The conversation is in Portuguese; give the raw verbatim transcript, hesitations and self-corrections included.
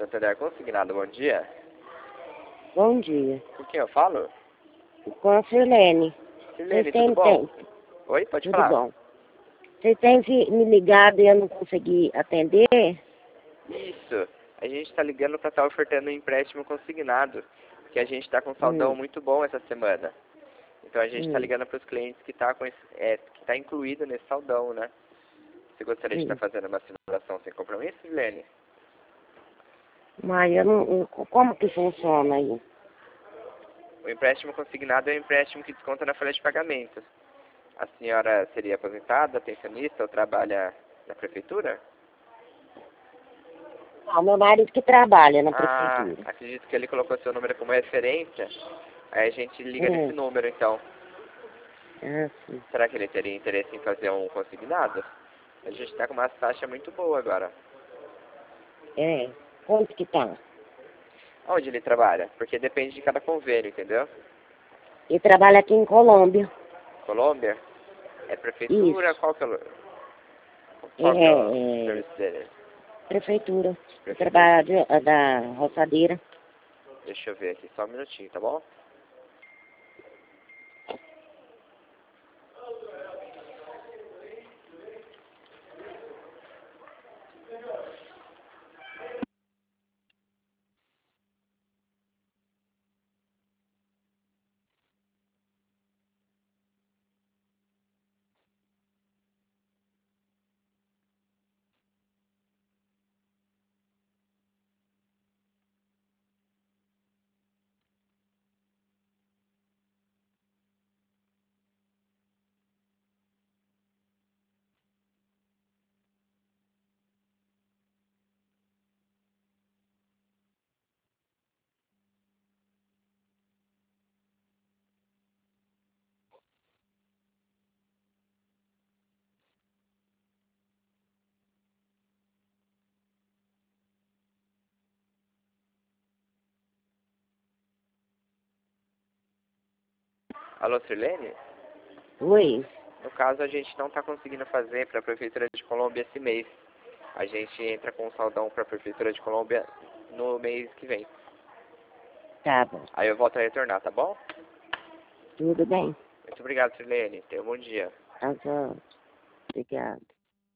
Santander Consignado, bom dia. Bom dia. Com quem eu falo? Com a Sirlene. Sirlene, Vocês têm tudo bom? tempo? Oi, pode Tudo falar. bom. Vocês têm se- me ligado e eu não consegui atender? Isso. A gente está ligando para estar ofertando um empréstimo consignado, que a gente está com um saldão Hum. muito bom essa semana. Então a gente está Hum. ligando para os clientes que está com esse, é, que tá incluído nesse saldão, né? Você gostaria de estar Hum. fazendo uma simulação sem compromisso, Sirlene? Mas eu não, eu- como que funciona aí? O empréstimo consignado é um empréstimo que desconta na folha de pagamento. A senhora seria aposentada, pensionista ou trabalha na prefeitura? Ah, o meu marido que trabalha na Ah, prefeitura. acredito que ele colocou seu número como referência. Aí a gente liga Hum. nesse número, então. Ah, sim. Será que ele teria interesse em fazer um consignado? A gente está com uma taxa muito boa agora. É. Quanto que tá? Onde ele trabalha? Porque depende de cada convênio, entendeu? Ele trabalha aqui em Colômbia. Colômbia? É prefeitura? Isso. Qual que é o, É, qual que é o é serviço dele? prefeitura. Ele Prefeitura. trabalha de- da roçadeira. Deixa eu ver aqui, só um minutinho, tá bom? Alô, Sirlene? Oi. No caso, a gente não está conseguindo fazer para a Prefeitura de Colômbia esse mês. A gente entra com um saldão para a Prefeitura de Colômbia no mês que vem. Tá bom. Aí eu volto a retornar, tá bom? Tudo bem. Muito obrigado, Sirlene. Tenha um bom dia. Tá bom. Obrigado.